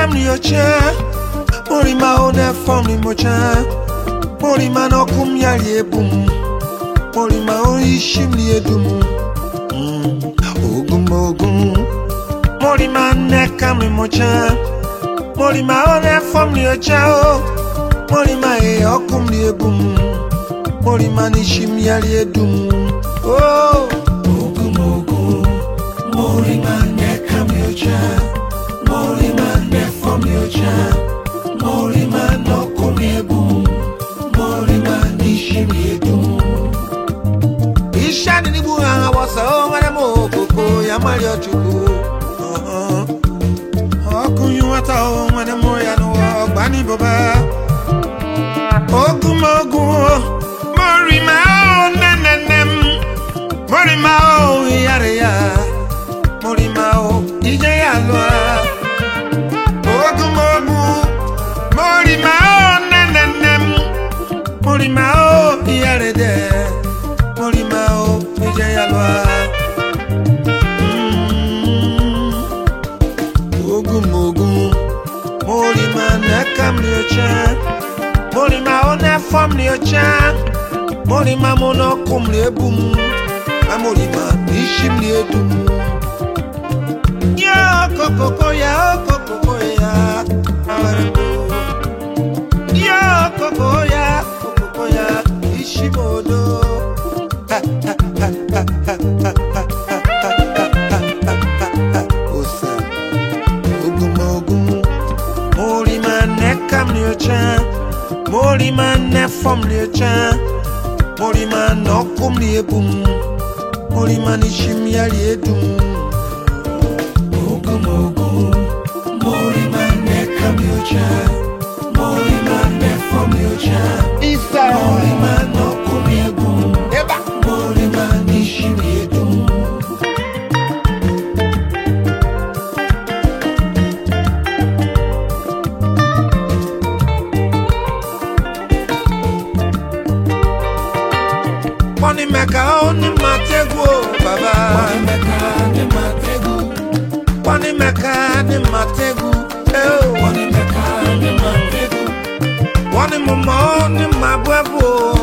nekam ni ocha Morima one form ni mocha Morima no kum yali ebum Morima o ishim ni edum Ogum Morima nekam ni mocha Morima one form ni ocha Morima e okum ni ebum Morima ni shim yali edum Oh Ogum Morima nekam ni ocha Morima ne form ni ocha Morima no kum ni ebum Morima ni shim ni edum Ishani ni buha wasa o madamo koko ya mario chuku Okunyu wata o madamo ya no gbani baba Ogun Morima o nenenem Morima o yare ya Morima o ije ya loa Ogun Morima o nenenem Morima o yare de Morima o ije ya loa Ogun Morima nekam ni ocha Morima one form ni ocha Morima mono kum ni ebum Morima ishim ni edum Ya kokoko ya Ya kokoko ya ishimodo Osa Ogum Morima nekam ni ocha Morima ne form ni ocha Morima no kum ni ebum Morima ni shim yali edum Ogum Morima nekam ni ocha Morima ne form ni ocha Morima no kum ni ebum Morima ni shim yali edum Money meka oni mategu baba Money meka ni mategu Money meka ni mategu Money momo ni mabwabo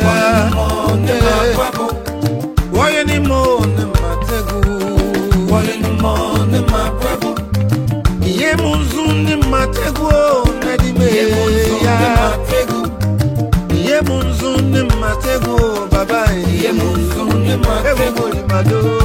Woye ni mo ni mategu Woye ni mo ni mabwabo Iye munzu ni mategu Nadime ya Iye munzu ni mategu Baba Iye munzu ni mategu